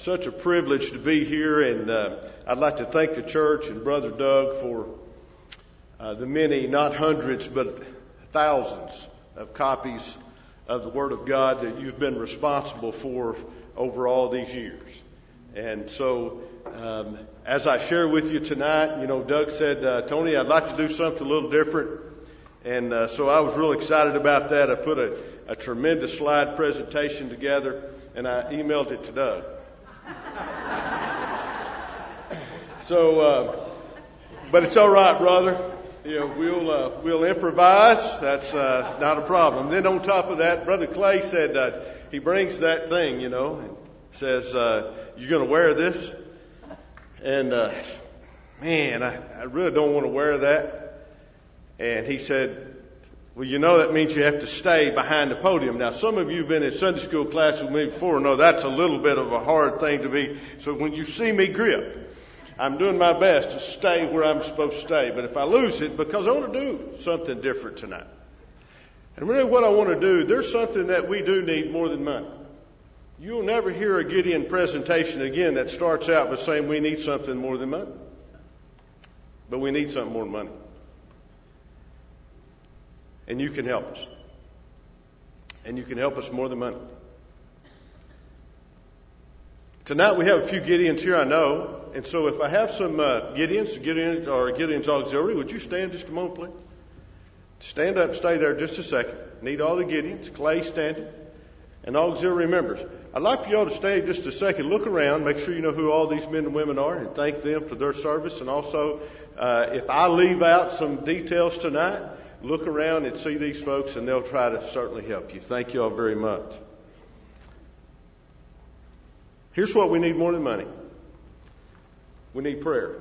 such a privilege to be here, and I'd like to thank the church and Brother Doug for the many, not hundreds, but thousands of copies of the Word of God that you've been responsible for over all these years. And so, as I share with you tonight, Doug said, Tony, I'd like to do something a little different. And so I was real excited about that. I put a tremendous slide presentation together, and I emailed it to Doug. But it's all right, brother. We'll improvise. That's not a problem. Then on top of that, Brother Clay said he brings that thing, and says, "You going to wear this?" And man, I really don't want to wear that. And he said, "Well, that means you have to stay behind the podium." Now, some of you have been in Sunday school class with me before know that's a little bit of a hard thing to be. So when you see me grip, I'm doing my best to stay where I'm supposed to stay. But if I lose it, because I want to do something different tonight. And really what I want to do, there's something that we do need more than money. You'll never hear a Gideon presentation again that starts out by saying we need something more than money. But we need something more than money. And you can help us. And you can help us more than money. Tonight we have a few Gideons here, I know. And so if I have some Gideons or Gideon's Auxiliary, would you stand just a moment, please? Stand up, stay there just a second. Need all the Gideons. Clay standing. And auxiliary members. I'd like for y'all to stay just a second. Look around. Make sure you know who all these men and women are and thank them for their service. And also, if I leave out some details tonight, look around and see these folks, and they'll try to certainly help you. Thank you all very much. Here's what we need more than money. We need prayer.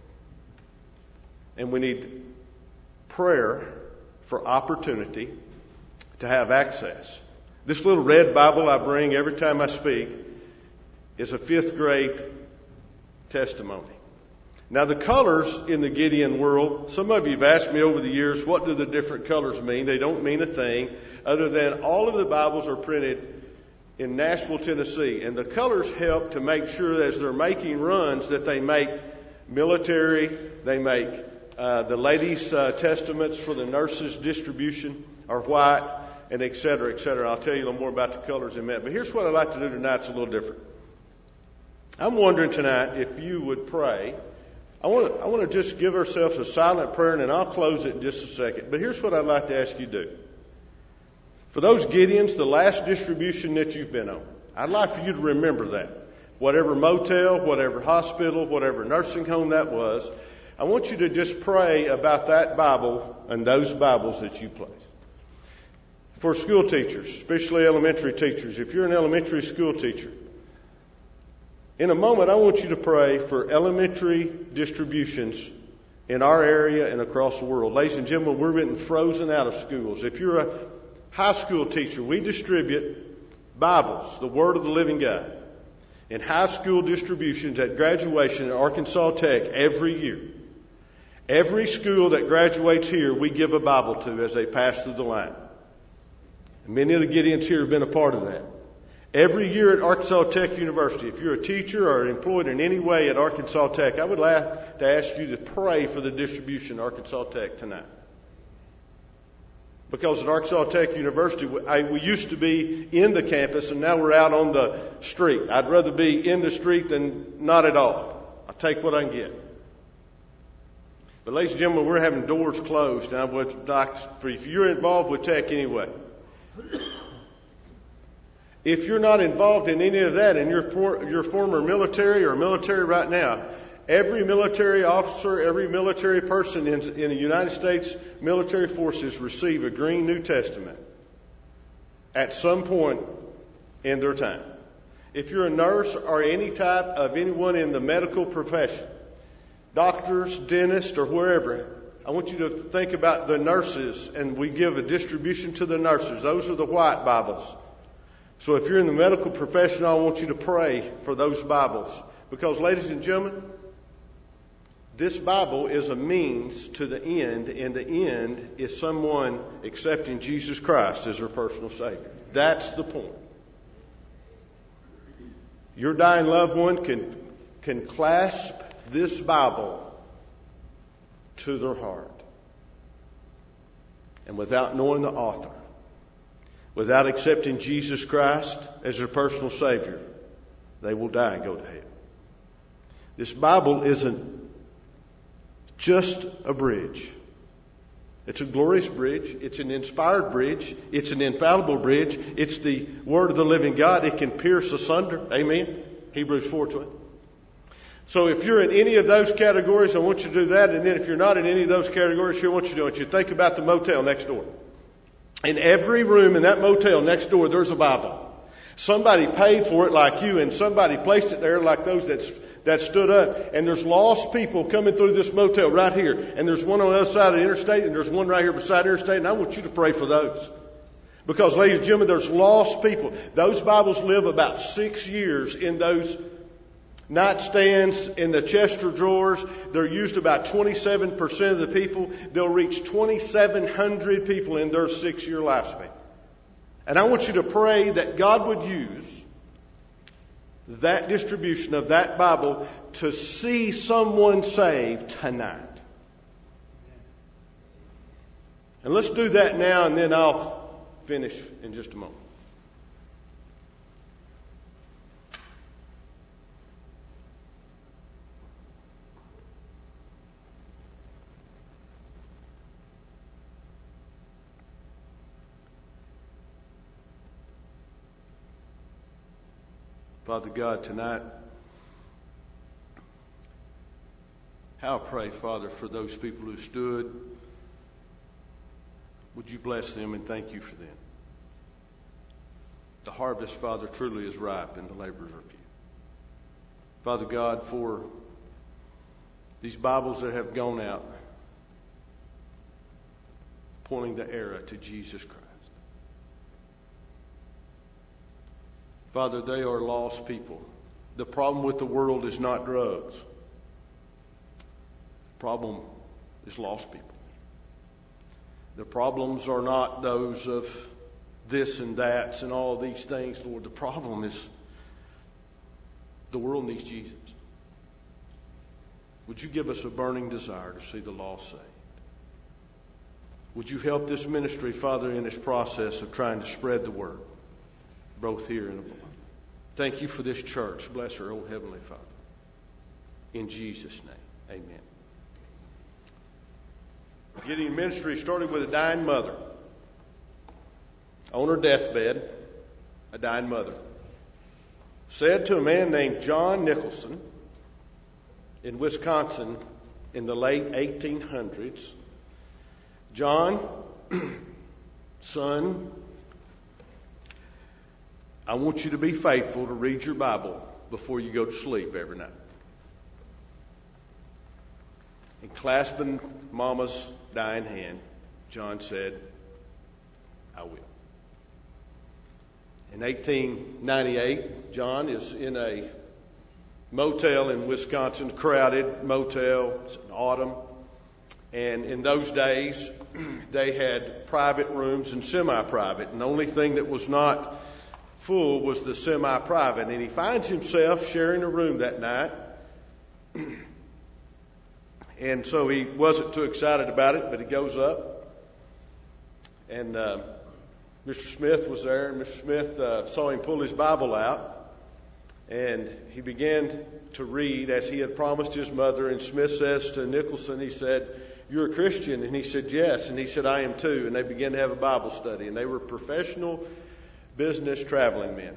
And we need prayer for opportunity to have access. This little red Bible I bring every time I speak is a 5th grade testimony. Now, the colors in the Gideon world, some of you have asked me over the years, what do the different colors mean? They don't mean a thing other than all of the Bibles are printed in Nashville, Tennessee. And the colors help to make sure that as they're making runs that they make military, they make the ladies' testaments for the nurses' distribution are white, and et cetera, et cetera. I'll tell you a little more about the colors in a minute. But here's what I'd like to do tonight. It's a little different. I'm wondering tonight if you would pray. I want to just give ourselves a silent prayer, and then I'll close it in just a second. But here's what I'd like to ask you to do. For those Gideons, the last distribution that you've been on, I'd like for you to remember that. Whatever motel, whatever hospital, whatever nursing home that was, I want you to just pray about that Bible and those Bibles that you place. For school teachers, especially elementary teachers, if you're an elementary school teacher, in a moment I want you to pray for elementary distributions in our area and across the world. Ladies and gentlemen, we're getting frozen out of schools. If you're a high school teacher, we distribute Bibles, the Word of the Living God, in high school distributions at graduation at Arkansas Tech every year. Every school that graduates here, we give a Bible to as they pass through the line. Many of the Gideons here have been a part of that. Every year at Arkansas Tech University, if you're a teacher or employed in any way at Arkansas Tech, I would like to ask you to pray for the distribution at Arkansas Tech tonight. Because at Arkansas Tech University, we used to be in the campus, and now we're out on the street. I'd rather be in the street than not at all. I'll take what I can get. But ladies and gentlemen, we're having doors closed, and I would like for if you're involved with Tech anyway. If you're not involved in any of that and you're former military or military right now, every military officer, every military person in the United States military forces receive a green New Testament at some point in their time. If you're a nurse or any type of anyone in the medical profession, doctors, dentists, or wherever, I want you to think about the nurses, and we give a distribution to the nurses. Those are the white Bibles. So if you're in the medical profession, I want you to pray for those Bibles. Because, ladies and gentlemen, this Bible is a means to the end, and the end is someone accepting Jesus Christ as their personal Savior. That's the point. Your dying loved one can clasp this Bible to their heart. And without knowing the author, without accepting Jesus Christ as their personal Savior, they will die and go to hell. This Bible isn't just a bridge. It's a glorious bridge. It's an inspired bridge. It's an infallible bridge. It's the Word of the living God. It can pierce asunder. Amen? Hebrews 4:20. So if you're in any of those categories, I want you to do that. And then if you're not in any of those categories, here's what you do. I want you to think about the motel next door. In every room in that motel next door, there's a Bible. Somebody paid for it like you, and somebody placed it there like those that stood up. And there's lost people coming through this motel right here. And there's one on the other side of the interstate, and there's one right here beside the interstate. And I want you to pray for those. Because, ladies and gentlemen, there's lost people. Those Bibles live about 6 years in those nightstands, in the Chester drawers. They're used about 27% of the people. They'll reach 2,700 people in their 6-year lifespan. And I want you to pray that God would use that distribution of that Bible to see someone saved tonight. And let's do that now, and then I'll finish in just a moment. Father God, tonight, how I pray, Father, for those people who stood. Would you bless them and thank you for them? The harvest, Father, truly is ripe and the laborers are few. Father God, for these Bibles that have gone out, pointing the era to Jesus Christ. Father, they are lost people. The problem with the world is not drugs. The problem is lost people. The problems are not those of this and that and all these things, Lord. The problem is the world needs Jesus. Would you give us a burning desire to see the lost saved? Would you help this ministry, Father, in its process of trying to spread the word, both here and abroad? Thank you for this church. Bless her, oh Heavenly Father. In Jesus' name, amen. Getting ministry started with a dying mother. On her deathbed, a dying mother said to a man named John Nicholson in Wisconsin in the late 1800s, John, son, I want you to be faithful to read your Bible before you go to sleep every night. And clasping Mama's dying hand, John said, I will. In 1898, John is in a motel in Wisconsin, crowded motel. It's in autumn. And in those days, they had private rooms and semi-private. And the only thing that was not full was the semi-private. And he finds himself sharing a room that night. And so he wasn't too excited about it, but he goes up. And Mr. Smith was there, and Mr. Smith saw him pull his Bible out. And he began to read as he had promised his mother. And Smith says to Nicholson, he said, "You're a Christian?" And he said, "Yes." And he said, "I am too." And they began to have a Bible study. And they were professional business traveling men.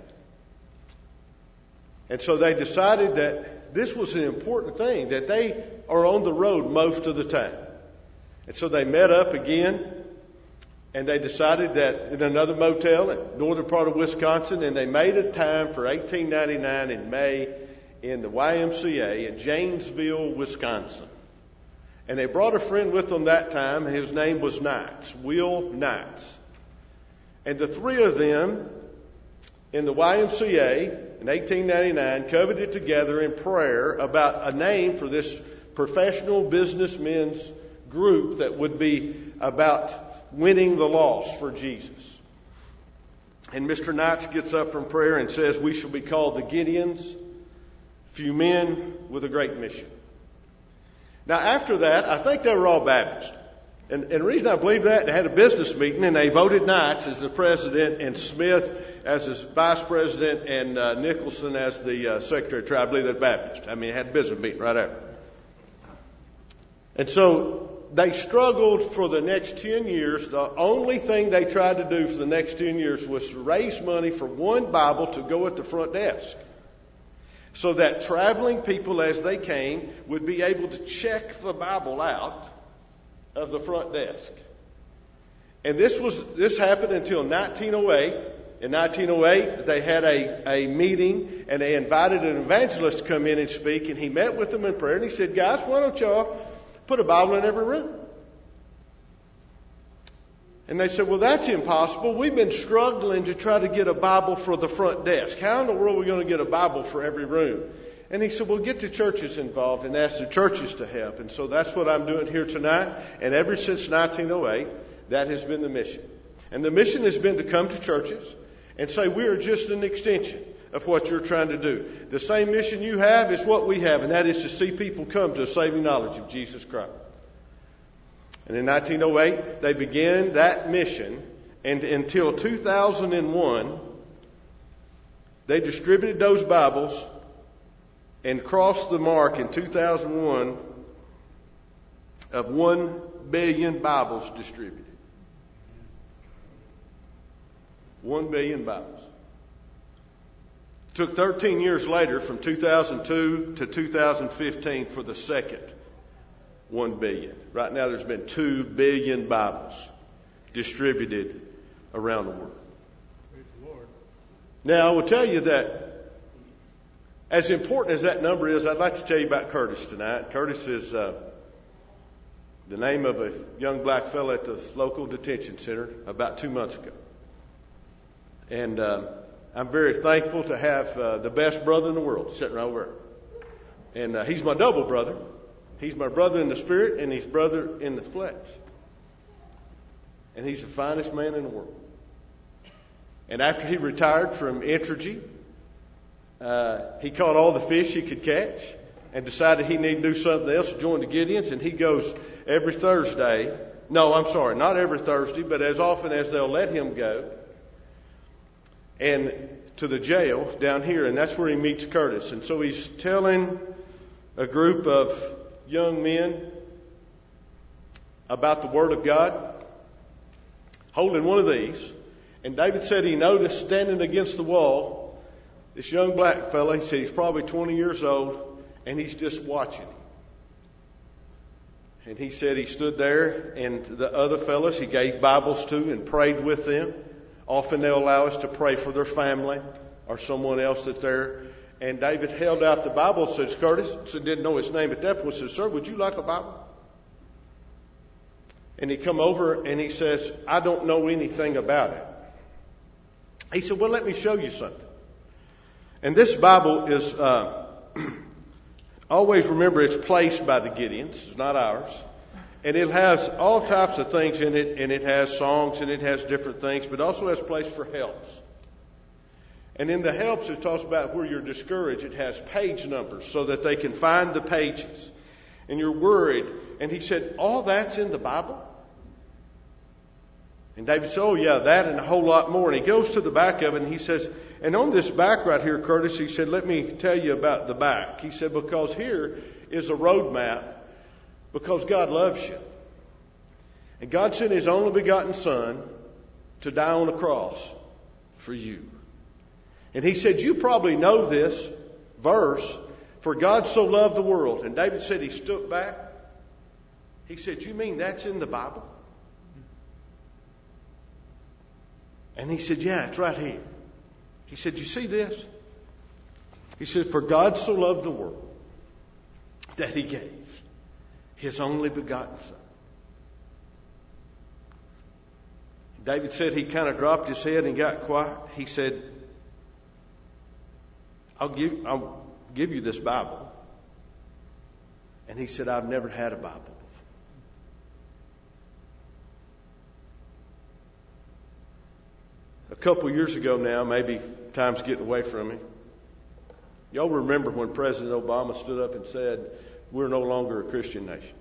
And so they decided that this was an important thing, that they are on the road most of the time. And so they met up again, and they decided that in another motel in the northern part of Wisconsin, and they made a time for 1899 in May in the YMCA in Janesville, Wisconsin. And they brought a friend with them that time. His name was Knights, Will Knights. And the three of them in the YMCA in 1899 covenanted together in prayer about a name for this professional businessmen's group that would be about winning the lost for Jesus. And Mr. Knights gets up from prayer and says, "We shall be called the Gideons, few men with a great mission." Now, after that, I think they were all Baptist. And the reason I believe that, they had a business meeting and they voted Knights as the president and Smith as his vice president and Nicholson as the secretary of tribe. I believe they're Baptist. I mean, they had a business meeting right after. And so they struggled for the next 10 years. The only thing they tried to do for the next 10 years was to raise money for one Bible to go at the front desk, so that traveling people as they came would be able to check the Bible out of the front desk. And this happened until 1908. In 1908, they had a meeting, and they invited an evangelist to come in and speak, and he met with them in prayer, and he said, "Guys, why don't y'all put a Bible in every room?" And they said, "Well, that's impossible. We've been struggling to try to get a Bible for the front desk. How in the world are we going to get a Bible for every room?" And he said, "Well, get the churches involved and ask the churches to help." And so that's what I'm doing here tonight. And ever since 1908, that has been the mission. And the mission has been to come to churches and say, "We are just an extension of what you're trying to do. The same mission you have is what we have, and that is to see people come to a saving knowledge of Jesus Christ." And in 1908, they began that mission, and until 2001, they distributed those Bibles and crossed the mark in 2001 of 1 billion Bibles distributed. 1 billion Bibles. It took 13 years later, from 2002 to 2015, for the second 1 billion. Right now there's been 2 billion Bibles distributed around the world. Praise the Lord. Now, I will tell you that as important as that number is, I'd like to tell you about Curtis tonight. Curtis is the name of a young black fellow at the local detention center about 2 months ago. And I'm very thankful to have the best brother in the world sitting right over there. And he's my double brother. He's my brother in the spirit and he's brother in the flesh. And he's the finest man in the world. And after he retired from Entergy, he caught all the fish he could catch and decided he needed to do something else to join the Gideons. And he goes every Thursday. No, I'm sorry, not every Thursday, but as often as they'll let him go. And to the jail down here, and that's where he meets Curtis. And so he's telling a group of young men about the Word of God, holding one of these. And David said he noticed standing against the wall this young black fella. He said he's probably 20 years old, and he's just watching him. And he said he stood there, and the other fellas he gave Bibles to and prayed with them. Often they'll allow us to pray for their family or someone else that's there. And David held out the Bible, says Curtis, said didn't know his name at that point, said, "Sir, would you like a Bible?" And he come over and he says, "I don't know anything about it." He said, "Well, let me show you something." And this Bible is, always remember it's placed by the Gideons, it's not ours. And it has all types of things in it, and it has songs, and it has different things, but also has place for helps. And in the helps, it talks about where you're discouraged. It has page numbers so that they can find the pages. And you're worried. And he said, "All that's in the Bible?" And David said, "Oh, yeah, that and a whole lot more." And he goes to the back of it, and he says, "And on this back right here, Curtis," he said, "let me tell you about the back." He said, "Because here is a road map. Because God loves you. And God sent His only begotten Son to die on the cross for you." And he said, "You probably know this verse, for God so loved the world." And David said he stood back. He said, "You mean that's in the Bible?" And he said, "Yeah, it's right here." He said, "You see this?" He said, "For God so loved the world that He gave His only begotten Son." David said he kind of dropped his head and got quiet. He said, I'll give you this Bible." And he said, "I've never had a Bible before." A couple years ago now, maybe time's getting away from me. Y'all remember when President Obama stood up and said, we're no longer a Christian nation?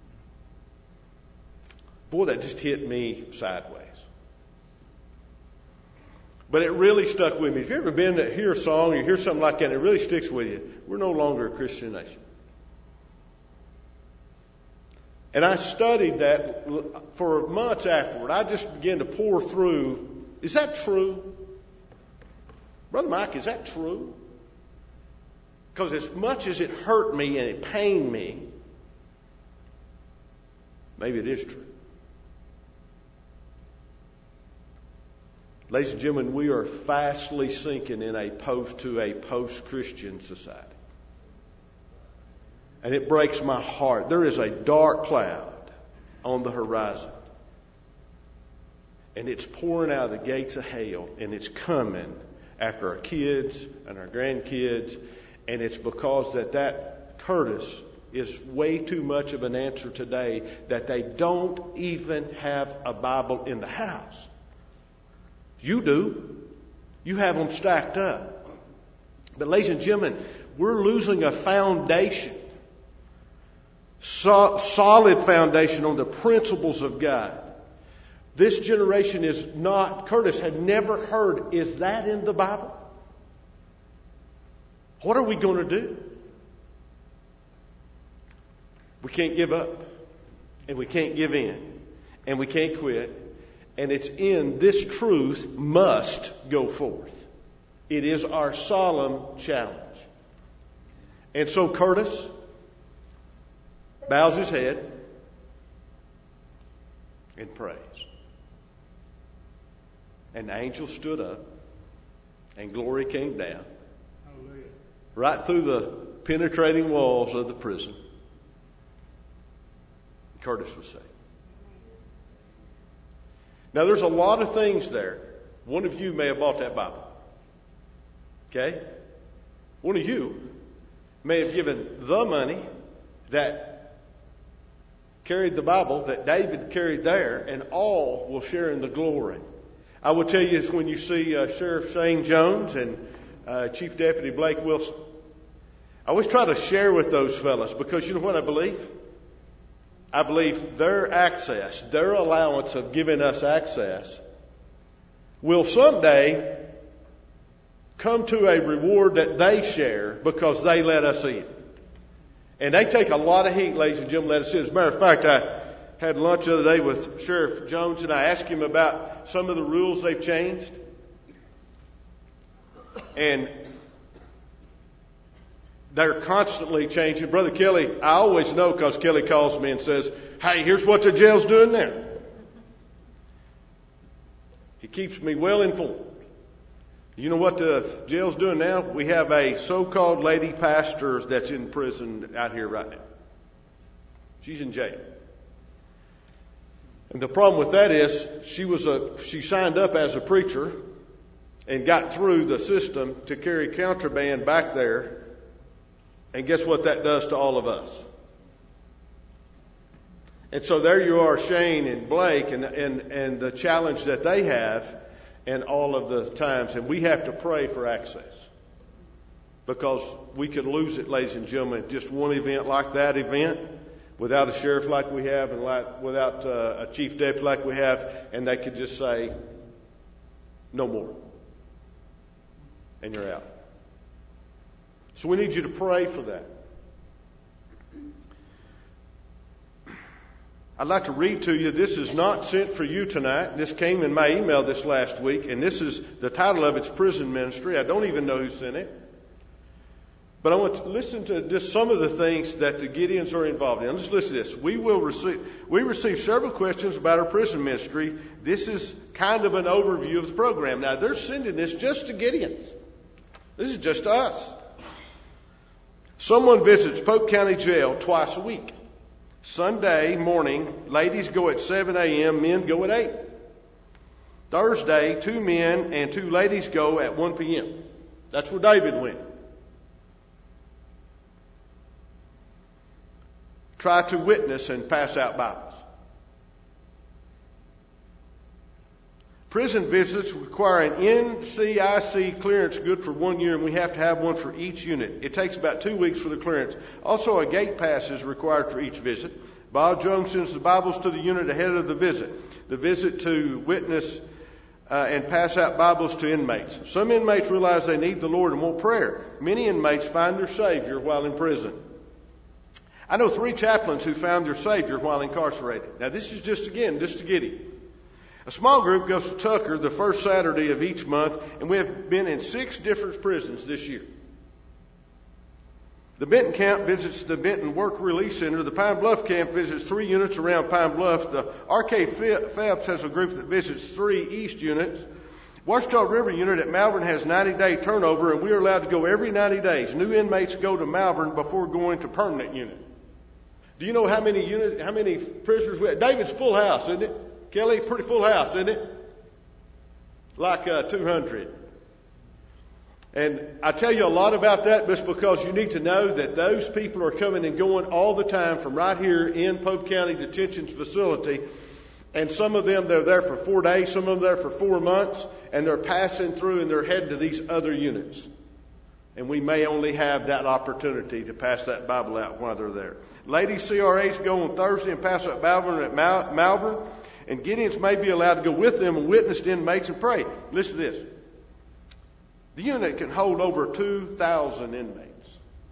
Boy, that just hit me sideways. But it really stuck with me. If you've ever been to hear a song, you hear something like that, and it really sticks with you, we're no longer a Christian nation. And I studied that for months afterward. I just began to pour through, is that true? Brother Mike, is that true? Because as much as it hurt me and it pained me, maybe it is true. Ladies and gentlemen, we are fastly sinking in a post-Christian society. And it breaks my heart. There is a dark cloud on the horizon. And it's pouring out of the gates of hell. And it's coming after our kids and our grandkids. And it's because that Curtis is way too much of an answer today that they don't even have a Bible in the house. You do. You have them stacked up. But ladies and gentlemen, we're losing a foundation. Solid foundation on the principles of God. This generation is not, Curtis had never heard, is that in the Bible? What are we going to do? We can't give up. And we can't give in. And we can't quit. And it's in this truth must go forth. It is our solemn challenge. And so Curtis bows his head and prays. And the angel stood up and glory came down. Hallelujah. Right through the penetrating walls of the prison. Curtis was saved. Now there's a lot of things there. One of you may have bought that Bible. Okay? One of you may have given the money that carried the Bible that David carried there, and all will share in the glory. I will tell you is when you see Sheriff Shane Jones and Chief Deputy Blake Wilson, I always try to share with those fellas because you know what I believe? I believe their access, their allowance of giving us access will someday come to a reward that they share because they let us in. And they take a lot of heat, ladies and gentlemen, let us in. As a matter of fact, I had lunch the other day with Sheriff Jones and I asked him about some of the rules they've changed. And they're constantly changing. Brother Kelly, I always know because Kelly calls me and says, hey, here's what the jail's doing there. He keeps me well informed. You know what the jail's doing now? We have a so-called lady pastor that's in prison out here right now. She's in jail. And the problem with that is she signed up as a preacher and got through the system to carry contraband back there. And guess what that does to all of us? And so there you are, Shane and Blake, and the challenge that they have and all of the times. And we have to pray for access. Because we could lose it, ladies and gentlemen, just one event like that event, without a sheriff like we have, and without a chief deputy like we have, and they could just say, no more. And you're out. So we need you to pray for that. I'd like to read to you, this is not sent for you tonight. This came in my email this last week, and this is, the title of it's Prison Ministry. I don't even know who sent it. But I want to listen to just some of the things that the Gideons are involved in. Just listen to this. We received several questions about our prison ministry. This is kind of an overview of the program. Now, they're sending this just to Gideons. This is just us. Someone visits Polk County Jail twice a week. Sunday morning, ladies go at 7 a.m., men go at 8. Thursday, 2 men and 2 ladies go at 1 p.m. That's where David went. Try to witness and pass out Bibles. Prison visits require an NCIC clearance good for 1 year, and we have to have one for each unit. It takes about 2 weeks for the clearance. Also, a gate pass is required for each visit. Bob Jones sends the Bibles to the unit ahead of the visit. The visit to witness and pass out Bibles to inmates. Some inmates realize they need the Lord and want prayer. Many inmates find their Savior while in prison. I know 3 chaplains who found their Savior while incarcerated. Now, this is just to get him. A small group goes to Tucker the first Saturday of each month, and we have been in 6 different prisons this year. The Benton camp visits the Benton Work Release Center. The Pine Bluff camp visits 3 units around Pine Bluff. The R.K. Phelps has a group that visits 3 east units. Washita River unit at Malvern has 90-day turnover, and we are allowed to go every 90 days. New inmates go to Malvern before going to permanent unit. Do you know how many prisoners we have? David's full house, isn't it? Kelly, pretty full house, isn't it? Like 200. And I tell you a lot about that just because you need to know that those people are coming and going all the time from right here in Pope County Detention Facility. And some of them, they're there for 4 days, some of them there for 4 months, and they're passing through and they're heading to these other units. And we may only have that opportunity to pass that Bible out while they're there. Ladies CRAs go on Thursday and pass out Bible at Malvern. And Gideons may be allowed to go with them and witness to inmates and pray. Listen to this. The unit can hold over 2,000 inmates.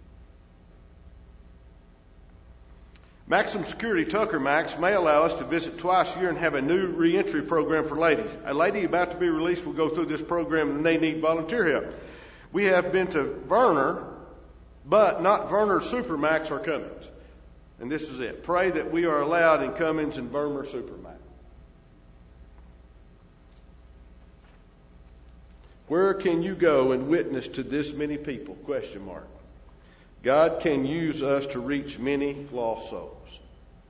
Maximum Security Tucker Max may allow us to visit twice a year and have a new reentry program for ladies. A lady about to be released will go through this program and they need volunteer help. We have been to Verner, but not Verner Supermax or Cummins. And this is it. Pray that we are allowed in Cummins and Verner Supermax. Where can you go and witness to this many people? ? God can use us to reach many lost souls.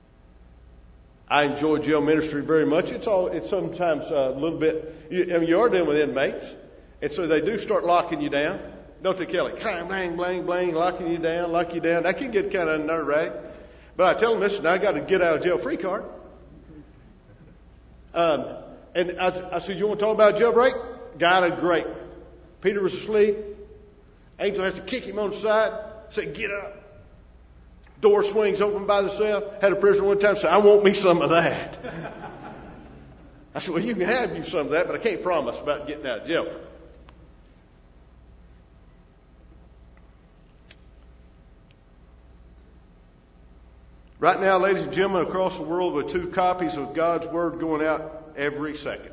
I enjoy jail ministry very much. It's sometimes a little bit. You are dealing with inmates, and so they do start locking you down, don't they, Kelly? Bang, bang, bang, locking you down, lock you down. That can get kind of nerve-wracking. But I tell them, listen, I got to get out of jail free card. And I said, you want to talk about jailbreak? Got a great. Peter was asleep. Angel has to kick him on the side. Say, get up. Door swings open by the cell. Had a prisoner one time say, I want me some of that. I said, well, you can have you some of that, but I can't promise about getting out of jail. Right now, ladies and gentlemen, across the world with 2 copies of God's Word going out every second.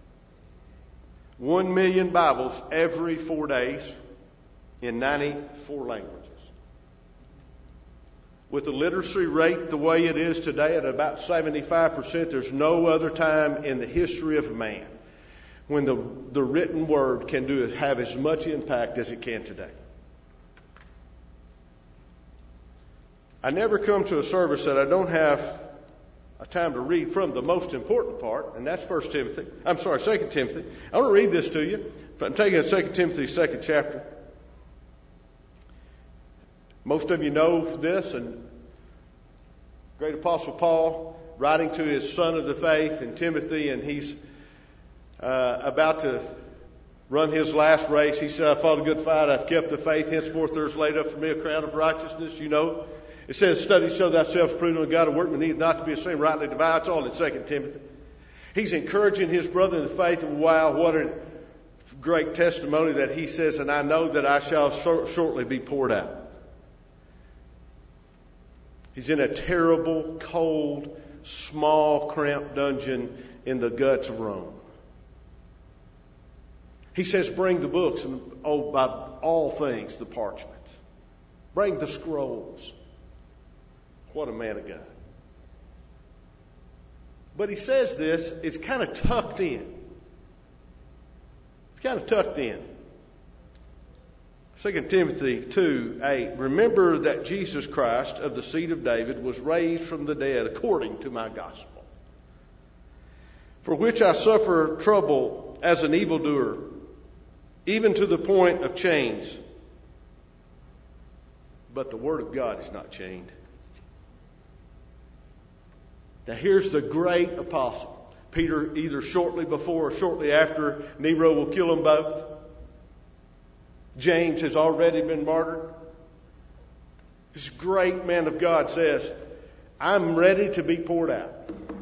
1 million Bibles every 4 days in 94 languages. With the literacy rate the way it is today at about 75%, there's no other time in the history of man when the written Word can have as much impact as it can today. I never come to a service that I don't have a time to read from the most important part, and that's 2 Timothy. I want to read this to you. I'm taking 2 Timothy, 2nd chapter. Most of you know this, and great Apostle Paul writing to his son of the faith in Timothy, and he's about to run his last race. He said, I fought a good fight, I've kept the faith, henceforth there's laid up for me a crown of righteousness, you know. It says, study, show thyself approved unto God, a workman need not to be ashamed, rightly divide. It's all in 2 Timothy. He's encouraging his brother in the faith, and wow, what a great testimony that he says, and I know that I shall shortly be poured out. He's in a terrible, cold, small, cramped dungeon in the guts of Rome. He says, bring the books, and by all things, the parchments. Bring the scrolls. What a man of God. But he says this, it's kind of tucked in. It's kind of tucked in. 2 Timothy 2:8. Remember that Jesus Christ of the seed of David was raised from the dead according to my gospel, for which I suffer trouble as an evildoer, even to the point of chains. But the Word of God is not chained. Now here's the great apostle. Peter either shortly before or shortly after. Nero will kill them both. James has already been martyred. This great man of God says, I'm ready to be poured out.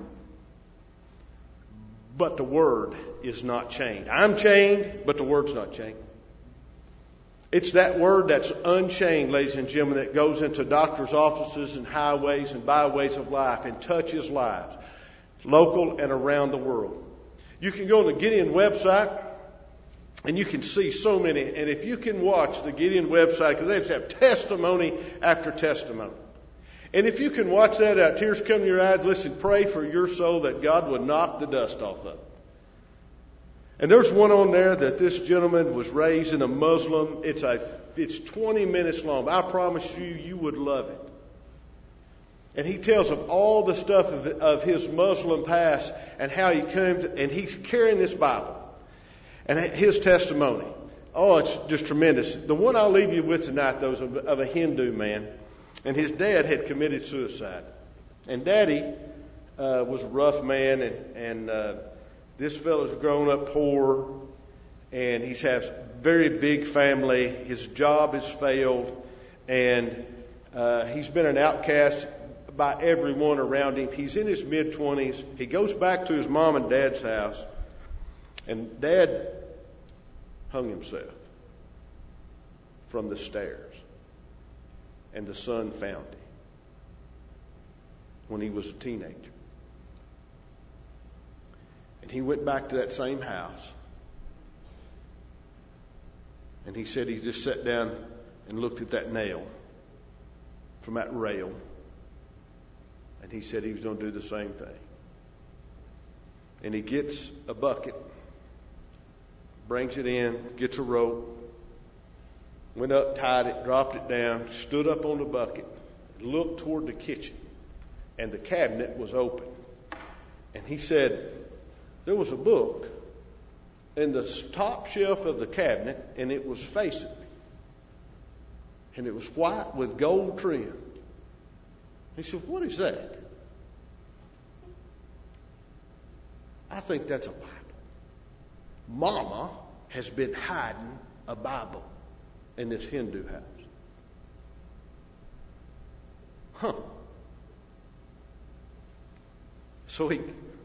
But the Word is not chained. I'm chained, but the Word's not chained. It's that Word that's unchained, ladies and gentlemen, that goes into doctors' offices and highways and byways of life and touches lives, local and around the world. You can go on the Gideon website and you can see so many. And if you can watch the Gideon website, because they just have testimony after testimony. And if you can watch that out, tears come to your eyes, listen, pray for your soul that God would knock the dust off of it. And there's one on there that this gentleman was raised in a Muslim. It's 20 minutes long. I promise you, you would love it. And he tells of all the stuff of his Muslim past and how he came to, and he's carrying this Bible and his testimony. Oh, it's just tremendous. The one I'll leave you with tonight, though, is of a Hindu man. And his dad had committed suicide. And Daddy was a rough man, and this fellow's grown up poor, and he has a very big family. His job has failed, and he's been an outcast by everyone around him. He's in his mid-20s. He goes back to his mom and dad's house, and Dad hung himself from the stairs. And the son found him when he was a teenager. And he went back to that same house. And he said he just sat down and looked at that nail from that rail. And he said he was going to do the same thing. And he gets a bucket, brings it in, gets a rope, went up, tied it, dropped it down, stood up on the bucket, looked toward the kitchen, and the cabinet was open. And he said there was a book in the top shelf of the cabinet, and it was facing me. And it was white with gold trim. He said, what is that? I think that's a Bible. Mama has been hiding a Bible in this Hindu house. Huh. So he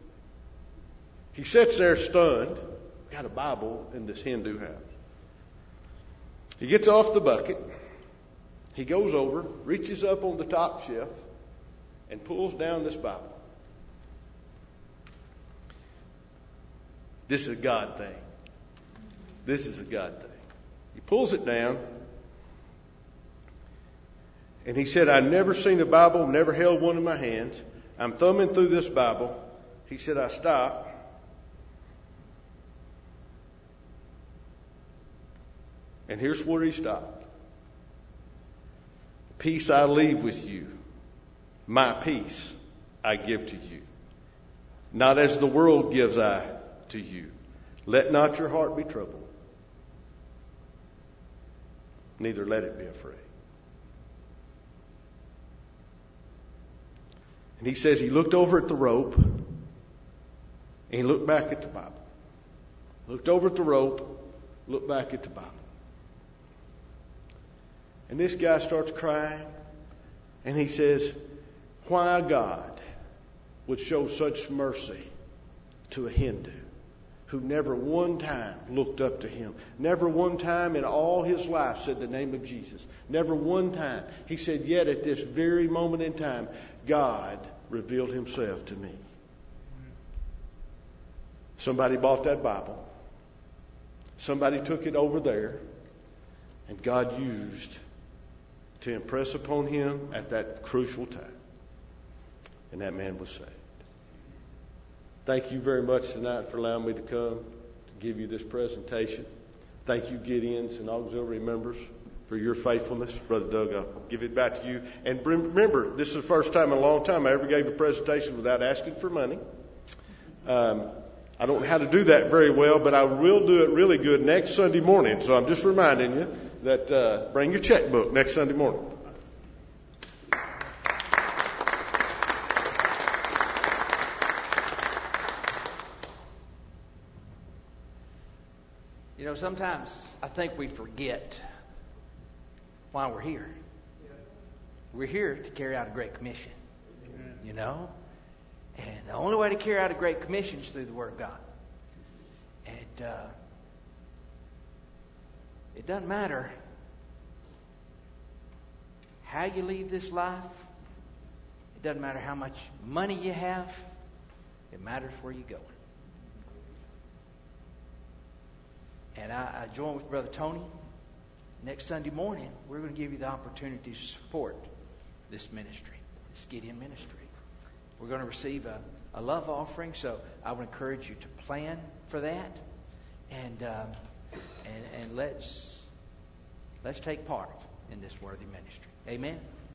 sits there stunned, got a Bible in this Hindu house. He gets off the bucket. He goes over, reaches up on the top shelf, and pulls down this Bible. This is a God thing. This is a God thing. He pulls it down, and he said, I've never seen a Bible, never held one in my hands. I'm thumbing through this Bible. He said, I stopped. And here's where he stopped. Peace I leave with you. My peace I give to you. Not as the world gives I to you. Let not your heart be troubled. Neither let it be afraid. And he says he looked over at the rope, and he looked back at the Bible. Looked over at the rope, looked back at the Bible. And this guy starts crying, and he says, why God would show such mercy to a Hindu who never one time looked up to him. Never one time in all his life said the name of Jesus. Never one time. He said, yet at this very moment in time, God revealed himself to me. Somebody bought that Bible. Somebody took it over there. And God used to impress upon him at that crucial time. And that man was saved. Thank you very much tonight for allowing me to come to give you this presentation. Thank you, Gideons and auxiliary members, for your faithfulness. Brother Doug, I'll give it back to you. And remember, this is the first time in a long time I ever gave a presentation without asking for money. I don't know how to do that very well, but I will do it really good next Sunday morning. So I'm just reminding you that bring your checkbook next Sunday morning. You know, sometimes I think we forget why we're here. We're here to carry out a Great Commission. You know? And the only way to carry out a Great Commission is through the Word of God. And it doesn't matter how you leave this life. It doesn't matter how much money you have. It matters where you're going. And I join with Brother Tony. Next Sunday morning, we're going to give you the opportunity to support this ministry, this Gideon ministry. We're going to receive a love offering, so I would encourage you to plan for that, and let's take part in this worthy ministry. Amen.